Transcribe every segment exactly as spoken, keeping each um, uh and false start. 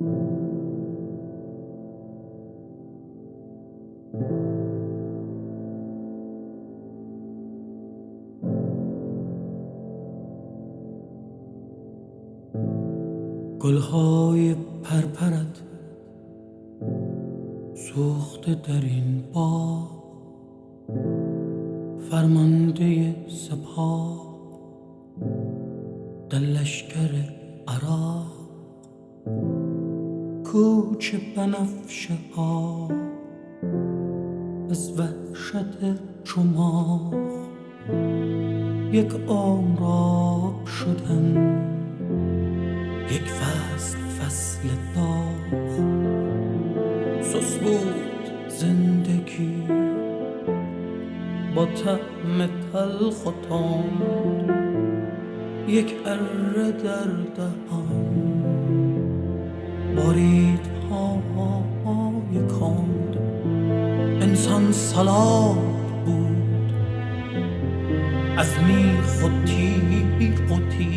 گلهای پرپرت سوخته در این باغ، فرمانده سپاه در لشکر عراق. کوچه بنفشه ها از وحشت چماق، یک عمر آب شدن، یک فصل فصل داغ. سوس بود زندگی با طعم تلخ و تند، یک اره در دهان بارید پاهای کند. انسان سلام بود از میخ و تیغ و تیر،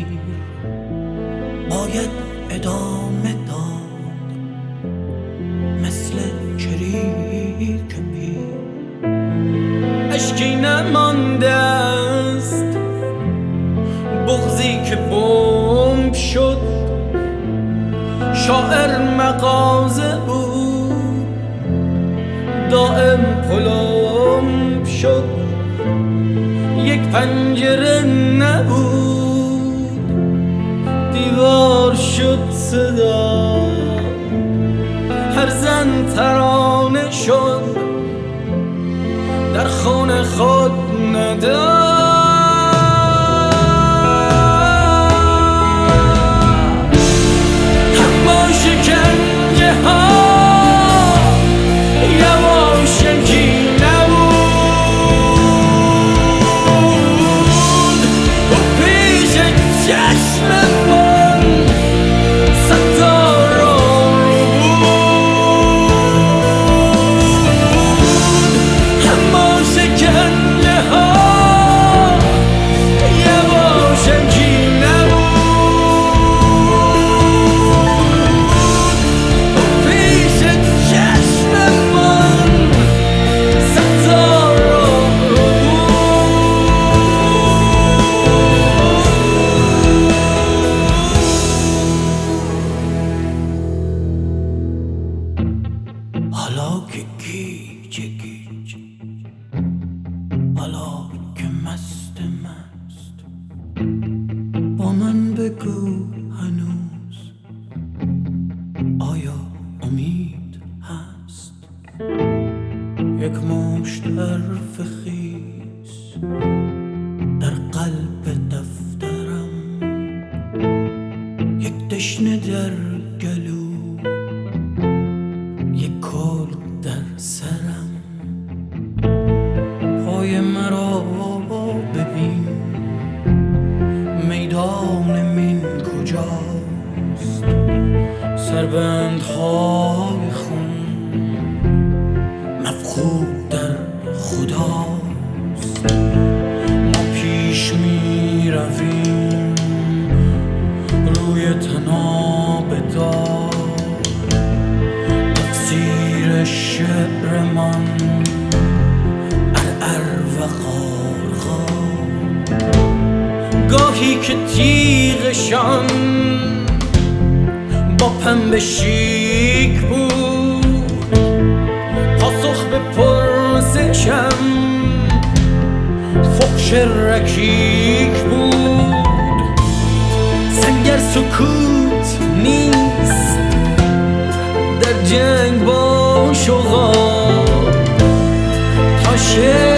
باید ادامه داد مثل چریک پیر. اشکی نمانده است، بغضی که بمب شد. شاعر مغازه بود، دائم پلم شد. یک پنجره نبود، دیوار شد صدا. هر زن ترانه شد، در خانه خود نداشت. اما شکنجه ها یواشکی نبود، و پیش چشم من ستاره بود. اما شکنجه ها یواشکی حالا که گیج گیج، حالا که مست مست، با من بگو هنوز آیا امید هست؟ یک مشت حرف خیس در قلب دفترم، یک دشنه در گلو، یک کل در سرم. پای مرا ببین، میدان من کجاست؟ سربندهای خون مفقود در خداست. ما پیش می رویم روی طناب دار، تفسیر شعر من ارعر و غارغار. گاهی که تیغشان با پنبه شیک بود، پاسخ به پرسشم فحش رکیک بود. سنگر سکوت نیست در جنگ با شغال، تا شعر